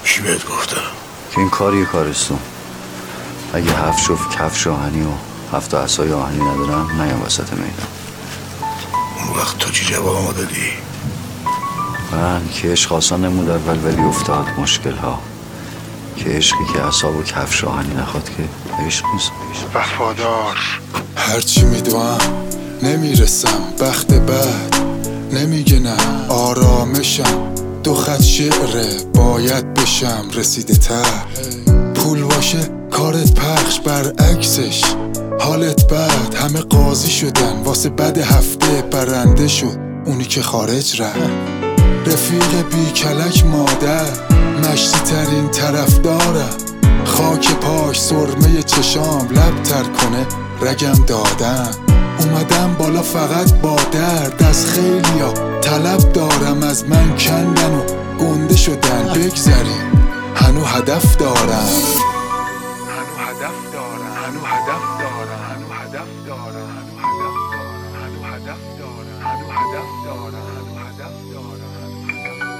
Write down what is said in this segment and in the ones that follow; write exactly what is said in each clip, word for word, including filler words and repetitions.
کی بهت گفته؟ که این کاری کارستون اگه هفت شفت کفش آهنی و هفت عصای آهنی ندارم نیام وسط میدان. اون وقت تو چی جواب ما دادی؟ من که عشق آسان نمود اول ولی افتاد مشکل ها، که عشقی که عصا و کفش آهنی نخواد که عشق نیست. وفادار هرچی میدوام نمیرسم، بخت بد نمیگه نه، آرامشم دو خط شعره باید بشم رسیده تر. پول باشه کارت پخش برعکسش حالت بد، همه قاضی شدن واسه بد هفته برنده شد اونی که خارج رفت. رفیق بی کلک مادر مشتی ترین طرف دارم، خاک پاش سرمه چشام لب تر کنه رگم دادم. اومدم بالا فقط با درد از خیلیا طلب دارم، از من کندن و گنده شدن بگذریم هنو هدف دارم، هنو هدف دارم، هنو هدف دارم، هنو هدف دارم، هنو هدف دارم، هنو هدف دارم، هنو هدف دارم، هنو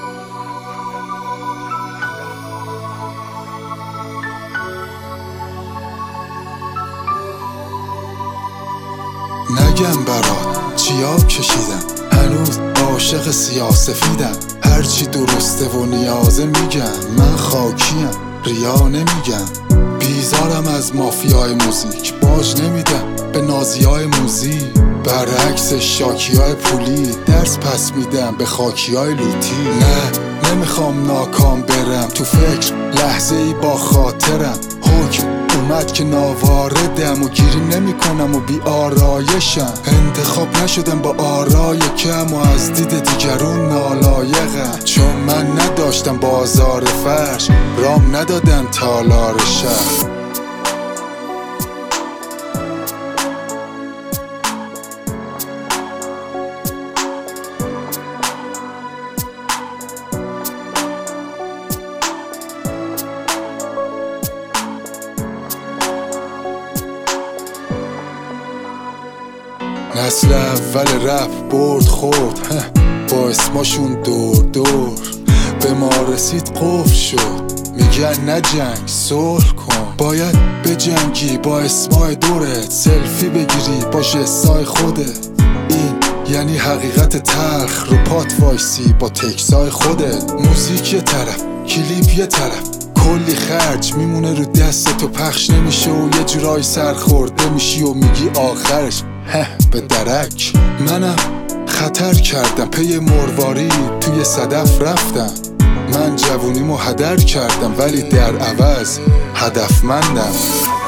هدف دارم. نگم برات چیا کشیدم، هنوز عاشق سیاسفیدم، هرچی درسته و نیازه میگم، من خاکیم ریا نمیگم. بیزارم از مافیای موزیک، باج نمیدم به نازیای موزی، برعکس شاکیای پولی درس پس میدم به خاکیای لوتی. نه نمیخوام ناکام برم تو فکر لحظه ای با خاطرم، حکم اومد که ناواردم و گیری نمی کنم و بی آرایشم. انتخاب نشدم با آرای کم و از دید دیگرون نالایقم، چون من نداشتم بازار فرش رام ندادن تالار شهر. نسل اول رپ برد خورد با اسماشون دور دور، به ما رسید قفل شد میگن نه جنگ صلح کن. باید به جنگی با اسمای دورت، سلفی بگیری با جستای خودت، این یعنی حقیقت تلخ رو پات وایسی با تکسای خودت. موزیک یه طرف کلیپ یه طرف، کلی خرج میمونه رو دستت و پخش نمیشه و یه جورای سرخورده میشی و میگی آخرش هه به درک. منم خطر کردم پی مرواری توی صدف رفتم، من جوونیمو هدر کردم ولی در عوض هدفمندم.